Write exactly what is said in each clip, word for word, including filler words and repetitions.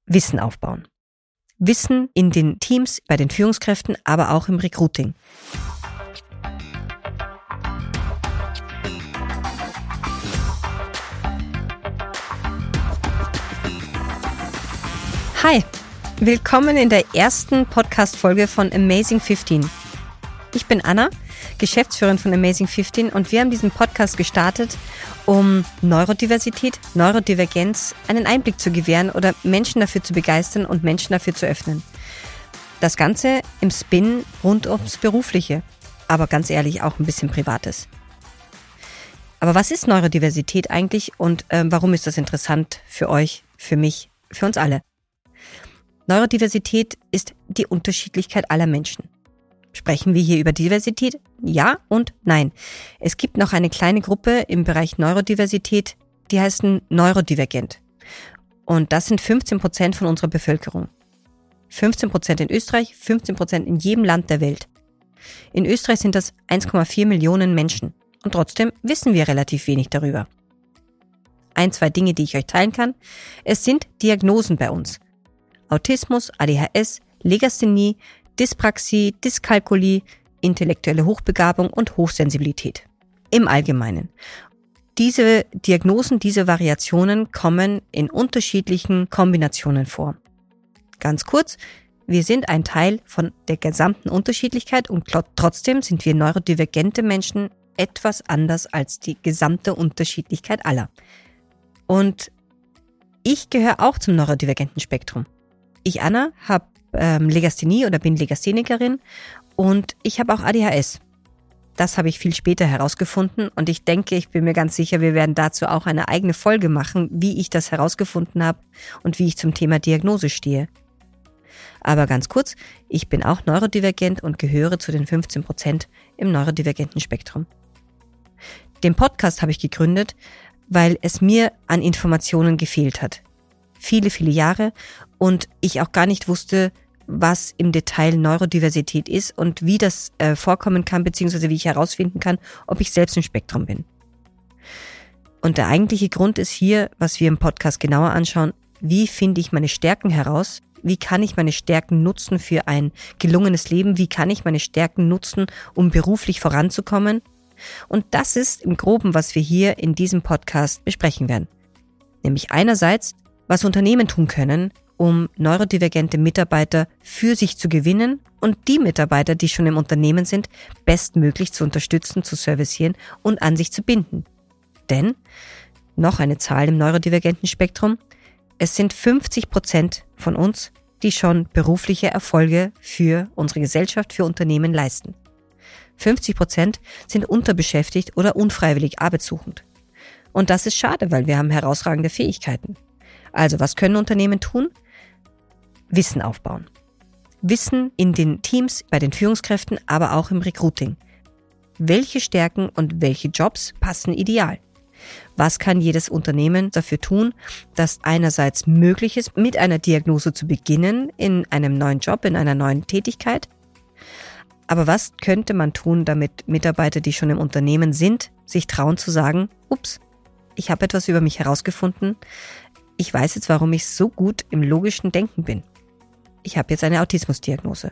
Wissen aufbauen. Wissen in den Teams, bei den Führungskräften, aber auch im Recruiting. Hi, willkommen in der ersten Podcast-Folge von Amazing fünfzehn. Ich bin Anna, Geschäftsführerin von Amazing fünfzehn, und wir haben diesen Podcast gestartet, um Neurodiversität, Neurodivergenz einen Einblick zu gewähren oder Menschen dafür zu begeistern und Menschen dafür zu öffnen. Das Ganze im Spin rund ums Berufliche, aber ganz ehrlich auch ein bisschen Privates. Aber was ist Neurodiversität eigentlich und äh, warum ist das interessant für euch, für mich, für uns alle? Neurodiversität ist die Unterschiedlichkeit aller Menschen. Sprechen wir hier über Diversität? Ja und nein. Es gibt noch eine kleine Gruppe im Bereich Neurodiversität, die heißen neurodivergent. Und das sind fünfzehn Prozent von unserer Bevölkerung. fünfzehn Prozent in Österreich, fünfzehn Prozent in jedem Land der Welt. In Österreich sind das eins Komma vier Millionen Menschen. Und trotzdem wissen wir relativ wenig darüber. Ein, zwei Dinge, die ich euch teilen kann. Es sind Diagnosen bei uns. Autismus, A D H S, Legasthenie, Dyspraxie, Dyskalkulie, intellektuelle Hochbegabung und Hochsensibilität. Im Allgemeinen. Diese Diagnosen, diese Variationen kommen in unterschiedlichen Kombinationen vor. Ganz kurz, wir sind ein Teil von der gesamten Unterschiedlichkeit und trotzdem sind wir neurodivergente Menschen etwas anders als die gesamte Unterschiedlichkeit aller. Und ich gehöre auch zum neurodivergenten Spektrum. Ich, Anna, habe ähm, Legasthenie oder bin Legasthenikerin und ich habe auch A D H S. Das habe ich viel später herausgefunden und ich denke, ich bin mir ganz sicher, wir werden dazu auch eine eigene Folge machen, wie ich das herausgefunden habe und wie ich zum Thema Diagnose stehe. Aber ganz kurz, ich bin auch neurodivergent und gehöre zu den fünfzehn Prozent im neurodivergenten Spektrum. Den Podcast habe ich gegründet, weil es mir an Informationen gefehlt hat. Viele, viele Jahre und ich auch gar nicht wusste, was im Detail Neurodiversität ist und wie das äh, vorkommen kann, beziehungsweise wie ich herausfinden kann, ob ich selbst im Spektrum bin. Und der eigentliche Grund ist hier, was wir im Podcast genauer anschauen, wie finde ich meine Stärken heraus, wie kann ich meine Stärken nutzen für ein gelungenes Leben, wie kann ich meine Stärken nutzen, um beruflich voranzukommen. Und das ist im Groben, was wir hier in diesem Podcast besprechen werden. Nämlich einerseits, was Unternehmen tun können, um neurodivergente Mitarbeiter für sich zu gewinnen und die Mitarbeiter, die schon im Unternehmen sind, bestmöglich zu unterstützen, zu servicieren und an sich zu binden. Denn, noch eine Zahl im neurodivergenten Spektrum, es sind fünfzig Prozent von uns, die schon berufliche Erfolge für unsere Gesellschaft, für Unternehmen leisten. fünfzig Prozent sind unterbeschäftigt oder unfreiwillig arbeitssuchend. Und das ist schade, weil wir haben herausragende Fähigkeiten. Also, was können Unternehmen tun? Wissen aufbauen. Wissen in den Teams, bei den Führungskräften, aber auch im Recruiting. Welche Stärken und welche Jobs passen ideal? Was kann jedes Unternehmen dafür tun, dass einerseits möglich ist, mit einer Diagnose zu beginnen, in einem neuen Job, in einer neuen Tätigkeit? Aber was könnte man tun, damit Mitarbeiter, die schon im Unternehmen sind, sich trauen zu sagen, ups, ich habe etwas über mich herausgefunden, ich weiß jetzt, warum ich so gut im logischen Denken bin. Ich habe jetzt eine Autismusdiagnose.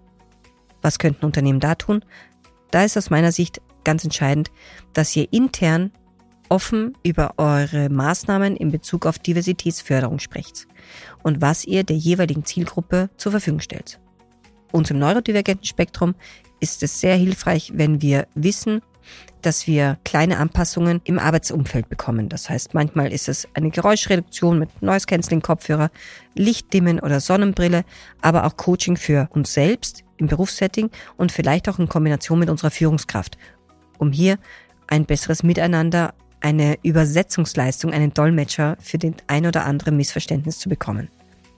Was könnten Unternehmen da tun? Da ist aus meiner Sicht ganz entscheidend, dass ihr intern offen über eure Maßnahmen in Bezug auf Diversitätsförderung sprecht und was ihr der jeweiligen Zielgruppe zur Verfügung stellt. Uns im neurodivergenten Spektrum ist es sehr hilfreich, wenn wir wissen, dass wir kleine Anpassungen im Arbeitsumfeld bekommen. Das heißt, manchmal ist es eine Geräuschreduktion mit Noise-Canceling-Kopfhörer, Lichtdimmen oder Sonnenbrille, aber auch Coaching für uns selbst im Berufssetting und vielleicht auch in Kombination mit unserer Führungskraft, um hier ein besseres Miteinander, eine Übersetzungsleistung, einen Dolmetscher für den ein oder anderen Missverständnis zu bekommen.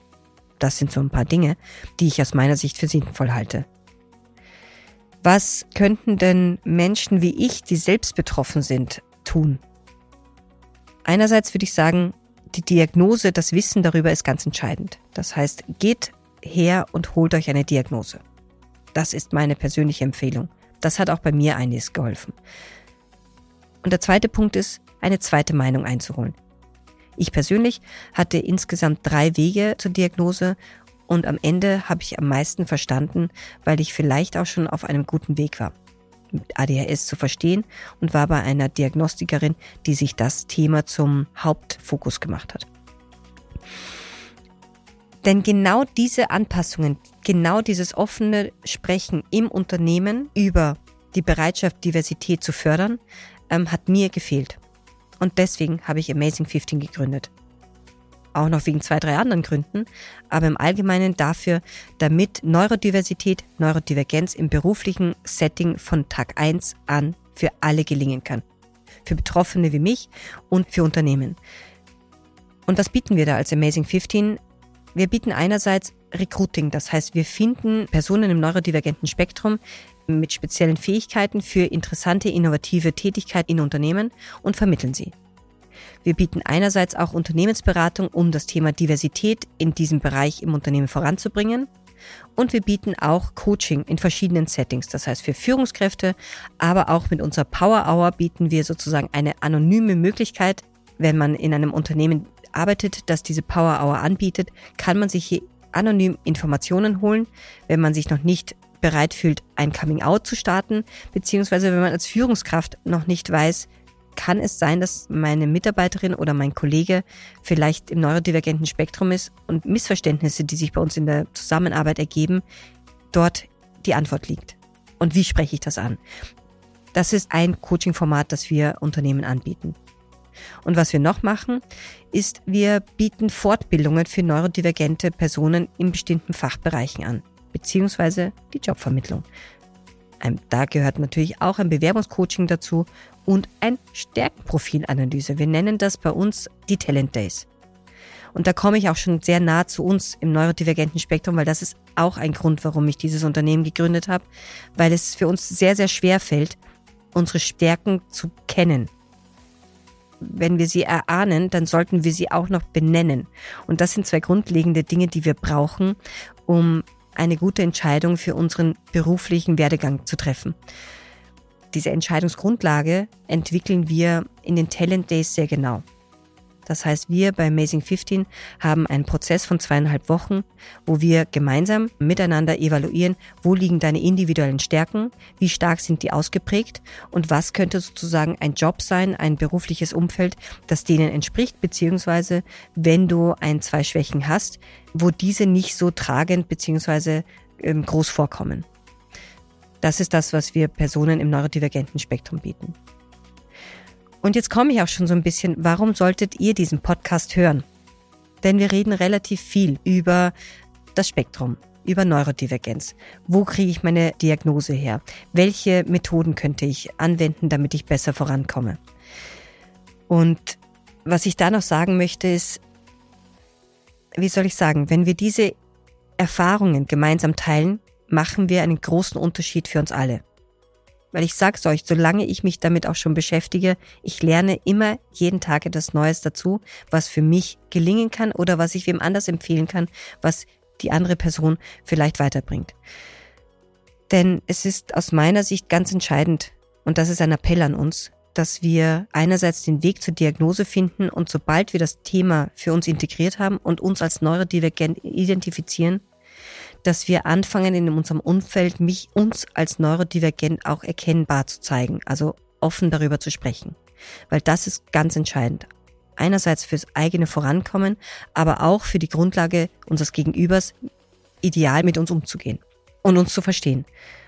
Das sind so ein paar Dinge, die ich aus meiner Sicht für sinnvoll halte. Was könnten denn Menschen wie ich, die selbst betroffen sind, tun? Einerseits würde ich sagen, die Diagnose, das Wissen darüber ist ganz entscheidend. Das heißt, geht her und holt euch eine Diagnose. Das ist meine persönliche Empfehlung. Das hat auch bei mir einiges geholfen. Und der zweite Punkt ist, eine zweite Meinung einzuholen. Ich persönlich hatte insgesamt drei Wege zur Diagnose und am Ende habe ich am meisten verstanden, weil ich vielleicht auch schon auf einem guten Weg war, mit A D H S zu verstehen und war bei einer Diagnostikerin, die sich das Thema zum Hauptfokus gemacht hat. Denn genau diese Anpassungen, genau dieses offene Sprechen im Unternehmen über die Bereitschaft, Diversität zu fördern, ähm, hat mir gefehlt. Und deswegen habe ich Amazing fünfzehn gegründet. Auch noch wegen zwei, drei anderen Gründen, aber im Allgemeinen dafür, damit Neurodiversität, Neurodivergenz im beruflichen Setting von Tag eins an für alle gelingen kann. Für Betroffene wie mich und für Unternehmen. Und was bieten wir da als Amazing fünfzehn? Wir bieten einerseits Recruiting, das heißt, wir finden Personen im neurodivergenten Spektrum mit speziellen Fähigkeiten für interessante, innovative Tätigkeit in Unternehmen und vermitteln sie. Wir bieten einerseits auch Unternehmensberatung, um das Thema Diversität in diesem Bereich im Unternehmen voranzubringen. Und wir bieten auch Coaching in verschiedenen Settings, das heißt für Führungskräfte, aber auch mit unserer Power Hour bieten wir sozusagen eine anonyme Möglichkeit, wenn man in einem Unternehmen arbeitet, das diese Power Hour anbietet, kann man sich hier anonym Informationen holen, wenn man sich noch nicht bereit fühlt, ein Coming-out zu starten, beziehungsweise wenn man als Führungskraft noch nicht weiß, kann es sein, dass meine Mitarbeiterin oder mein Kollege vielleicht im neurodivergenten Spektrum ist und Missverständnisse, die sich bei uns in der Zusammenarbeit ergeben, dort die Antwort liegt. Und wie spreche ich das an? Das ist ein Coaching-Format, das wir Unternehmen anbieten. Und was wir noch machen, ist, wir bieten Fortbildungen für neurodivergente Personen in bestimmten Fachbereichen an, beziehungsweise die Jobvermittlung. Da gehört natürlich auch ein Bewerbungscoaching dazu und ein Stärkenprofilanalyse. Wir nennen das bei uns die Talent Days. Und da komme ich auch schon sehr nah zu uns im neurodivergenten Spektrum, weil das ist auch ein Grund, warum ich dieses Unternehmen gegründet habe, weil es für uns sehr, sehr schwer fällt, unsere Stärken zu kennen. Wenn wir sie erahnen, dann sollten wir sie auch noch benennen. Und das sind zwei grundlegende Dinge, die wir brauchen, um eine gute Entscheidung für unseren beruflichen Werdegang zu treffen. Diese Entscheidungsgrundlage entwickeln wir in den Talent Days sehr genau. Das heißt, wir bei Amazing fünfzehn haben einen Prozess von zweieinhalb Wochen, wo wir gemeinsam miteinander evaluieren, wo liegen deine individuellen Stärken, wie stark sind die ausgeprägt und was könnte sozusagen ein Job sein, ein berufliches Umfeld, das denen entspricht, beziehungsweise wenn du ein, zwei Schwächen hast, wo diese nicht so tragend beziehungsweise ähm, groß vorkommen. Das ist das, was wir Personen im neurodivergenten Spektrum bieten. Und jetzt komme ich auch schon so ein bisschen, warum solltet ihr diesen Podcast hören? Denn wir reden relativ viel über das Spektrum, über Neurodivergenz. Wo kriege ich meine Diagnose her? Welche Methoden könnte ich anwenden, damit ich besser vorankomme? Und was ich da noch sagen möchte ist, wie soll ich sagen, wenn wir diese Erfahrungen gemeinsam teilen, machen wir einen großen Unterschied für uns alle. Weil ich sag's euch, solange ich mich damit auch schon beschäftige, ich lerne immer jeden Tag etwas Neues dazu, was für mich gelingen kann oder was ich wem anders empfehlen kann, was die andere Person vielleicht weiterbringt. Denn es ist aus meiner Sicht ganz entscheidend, und das ist ein Appell an uns, dass wir einerseits den Weg zur Diagnose finden und sobald wir das Thema für uns integriert haben und uns als neurodivergent identifizieren, dass wir anfangen, in unserem Umfeld mich uns als neurodivergent auch erkennbar zu zeigen, also offen darüber zu sprechen. Weil das ist ganz entscheidend. Einerseits fürs eigene Vorankommen, aber auch für die Grundlage unseres Gegenübers, ideal mit uns umzugehen und uns zu verstehen.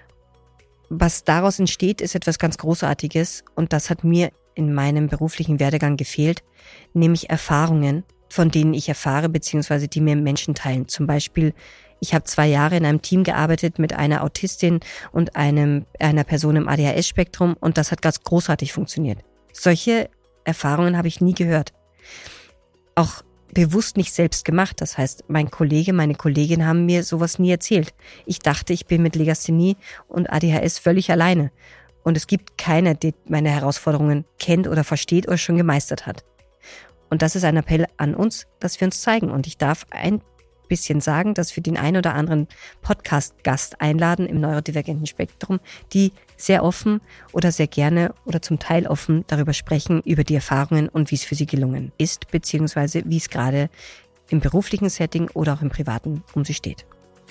Was daraus entsteht, ist etwas ganz Großartiges und das hat mir in meinem beruflichen Werdegang gefehlt, nämlich Erfahrungen, von denen ich erfahre, beziehungsweise die mir Menschen teilen. Zum Beispiel, ich habe zwei Jahre in einem Team gearbeitet mit einer Autistin und einem einer Person im A D H S-Spektrum und das hat ganz großartig funktioniert. Solche Erfahrungen habe ich nie gehört. Auch bewusst nicht selbst gemacht. Das heißt, mein Kollege, meine Kollegin haben mir sowas nie erzählt. Ich dachte, ich bin mit Legasthenie und A D H S völlig alleine. Und es gibt keiner, der meine Herausforderungen kennt oder versteht oder schon gemeistert hat. Und das ist ein Appell an uns, dass wir uns zeigen. Und ich darf ein bisschen sagen, dass wir den einen oder anderen Podcast-Gast einladen im neurodivergenten Spektrum, die sehr offen oder sehr gerne oder zum Teil offen darüber sprechen, über die Erfahrungen und wie es für sie gelungen ist, beziehungsweise wie es gerade im beruflichen Setting oder auch im privaten um sie steht.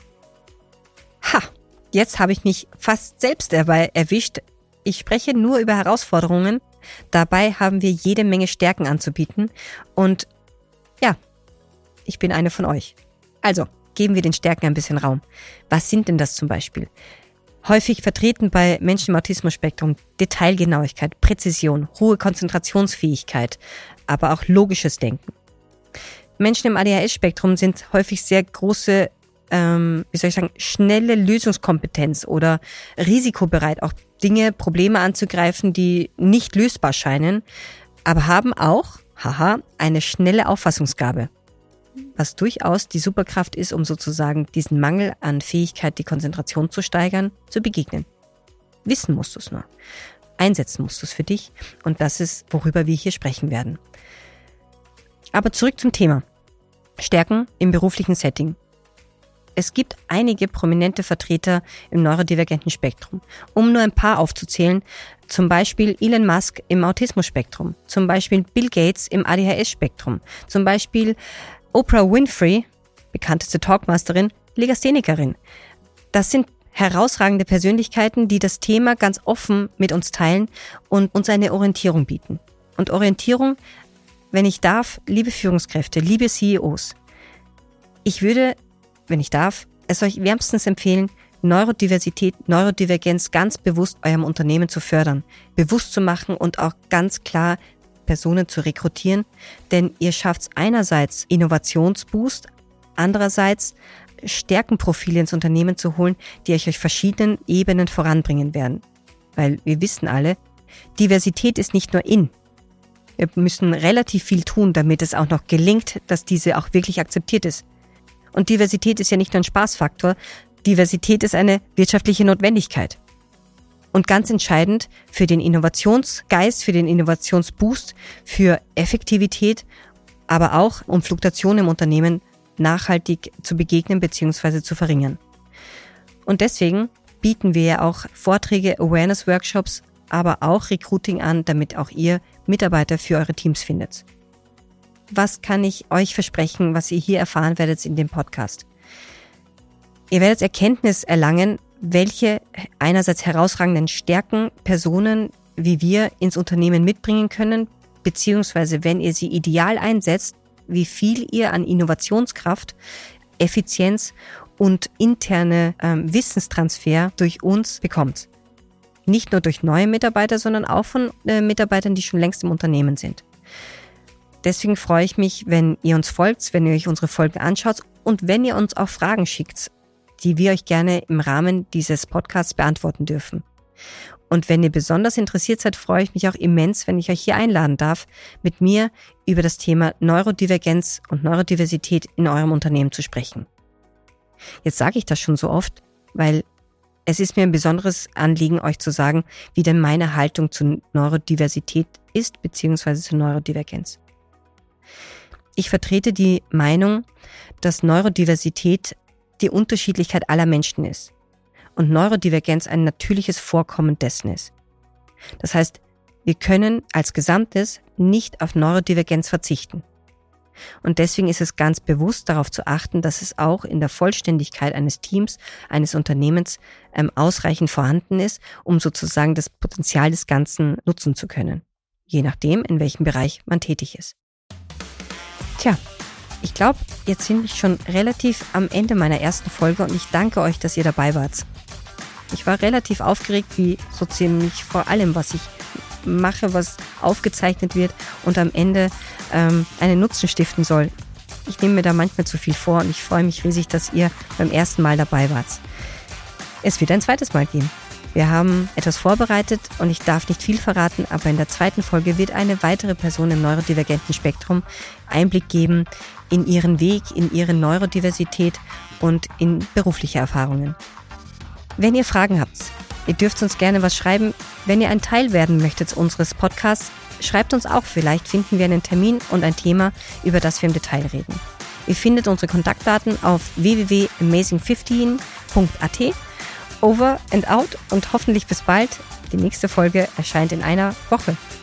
Ha, jetzt habe ich mich fast selbst dabei erwischt. Ich spreche nur über Herausforderungen. Dabei haben wir jede Menge Stärken anzubieten. Und ja, ich bin eine von euch. Also, geben wir den Stärken ein bisschen Raum. Was sind denn das zum Beispiel? Häufig vertreten bei Menschen im Autismus-Spektrum Detailgenauigkeit, Präzision, hohe Konzentrationsfähigkeit, aber auch logisches Denken. Menschen im A D H S-Spektrum sind häufig sehr große, ähm, wie soll ich sagen, schnelle Lösungskompetenz oder risikobereit, auch Dinge, Probleme anzugreifen, die nicht lösbar scheinen, aber haben auch, haha, eine schnelle Auffassungsgabe. Was durchaus die Superkraft ist, um sozusagen diesen Mangel an Fähigkeit, die Konzentration zu steigern, zu begegnen. Wissen musst du es nur. Einsetzen musst du es für dich. Und das ist, worüber wir hier sprechen werden. Aber zurück zum Thema. Stärken im beruflichen Setting. Es gibt einige prominente Vertreter im neurodivergenten Spektrum. Um nur ein paar aufzuzählen, zum Beispiel Elon Musk im Autismus-Spektrum, zum Beispiel Bill Gates im A D H S-Spektrum, zum Beispiel Oprah Winfrey, bekannteste Talkmasterin, Legasthenikerin. Das sind herausragende Persönlichkeiten, die das Thema ganz offen mit uns teilen und uns eine Orientierung bieten. Und Orientierung, wenn ich darf, liebe Führungskräfte, liebe C E Os, ich würde, wenn ich darf, es euch wärmstens empfehlen, Neurodiversität, Neurodivergenz ganz bewusst eurem Unternehmen zu fördern, bewusst zu machen und auch ganz klar Personen zu rekrutieren, denn ihr schafft einerseits Innovationsboost, andererseits Stärkenprofile ins Unternehmen zu holen, die euch auf verschiedenen Ebenen voranbringen werden. Weil wir wissen alle, Diversität ist nicht nur in. Wir müssen relativ viel tun, damit es auch noch gelingt, dass diese auch wirklich akzeptiert ist. Und Diversität ist ja nicht nur ein Spaßfaktor, Diversität ist eine wirtschaftliche Notwendigkeit. Und ganz entscheidend für den Innovationsgeist, für den Innovationsboost, für Effektivität, aber auch um Fluktuationen im Unternehmen nachhaltig zu begegnen bzw. zu verringern. Und deswegen bieten wir ja auch Vorträge, Awareness-Workshops, aber auch Recruiting an, damit auch ihr Mitarbeiter für eure Teams findet. Was kann ich euch versprechen, was ihr hier erfahren werdet in dem Podcast? Ihr werdet Erkenntnis erlangen, welche einerseits herausragenden Stärken Personen wie wir ins Unternehmen mitbringen können, beziehungsweise wenn ihr sie ideal einsetzt, wie viel ihr an Innovationskraft, Effizienz und interne ähm, Wissenstransfer durch uns bekommt. Nicht nur durch neue Mitarbeiter, sondern auch von äh, Mitarbeitern, die schon längst im Unternehmen sind. Deswegen freue ich mich, wenn ihr uns folgt, wenn ihr euch unsere Folgen anschaut und wenn ihr uns auch Fragen schickt, die wir euch gerne im Rahmen dieses Podcasts beantworten dürfen. Und wenn ihr besonders interessiert seid, freue ich mich auch immens, wenn ich euch hier einladen darf, mit mir über das Thema Neurodivergenz und Neurodiversität in eurem Unternehmen zu sprechen. Jetzt sage ich das schon so oft, weil es ist mir ein besonderes Anliegen, euch zu sagen, wie denn meine Haltung zu Neurodiversität ist, beziehungsweise zu Neurodivergenz. Ich vertrete die Meinung, dass Neurodiversität die Unterschiedlichkeit aller Menschen ist und Neurodivergenz ein natürliches Vorkommen dessen ist. Das heißt, wir können als Gesamtes nicht auf Neurodivergenz verzichten. Und deswegen ist es ganz bewusst darauf zu achten, dass es auch in der Vollständigkeit eines Teams, eines Unternehmens ähm, ausreichend vorhanden ist, um sozusagen das Potenzial des Ganzen nutzen zu können. Je nachdem, in welchem Bereich man tätig ist. Tja, ich glaube, jetzt sind wir schon relativ am Ende meiner ersten Folge und ich danke euch, dass ihr dabei wart. Ich war relativ aufgeregt, wie so ziemlich vor allem, was ich mache, was aufgezeichnet wird und am Ende ähm, einen Nutzen stiften soll. Ich nehme mir da manchmal zu viel vor und ich freue mich riesig, dass ihr beim ersten Mal dabei wart. Es wird ein zweites Mal gehen. Wir haben etwas vorbereitet und ich darf nicht viel verraten, aber in der zweiten Folge wird eine weitere Person im neurodivergenten Spektrum Einblick geben in ihren Weg, in ihre Neurodiversität und in berufliche Erfahrungen. Wenn ihr Fragen habt, ihr dürft uns gerne was schreiben. Wenn ihr ein Teil werden möchtet unseres Podcasts, schreibt uns auch. Vielleicht finden wir einen Termin und ein Thema, über das wir im Detail reden. Ihr findet unsere Kontaktdaten auf w w w punkt amazing fifteen punkt a t over and out und hoffentlich bis bald. Die nächste Folge erscheint in einer Woche.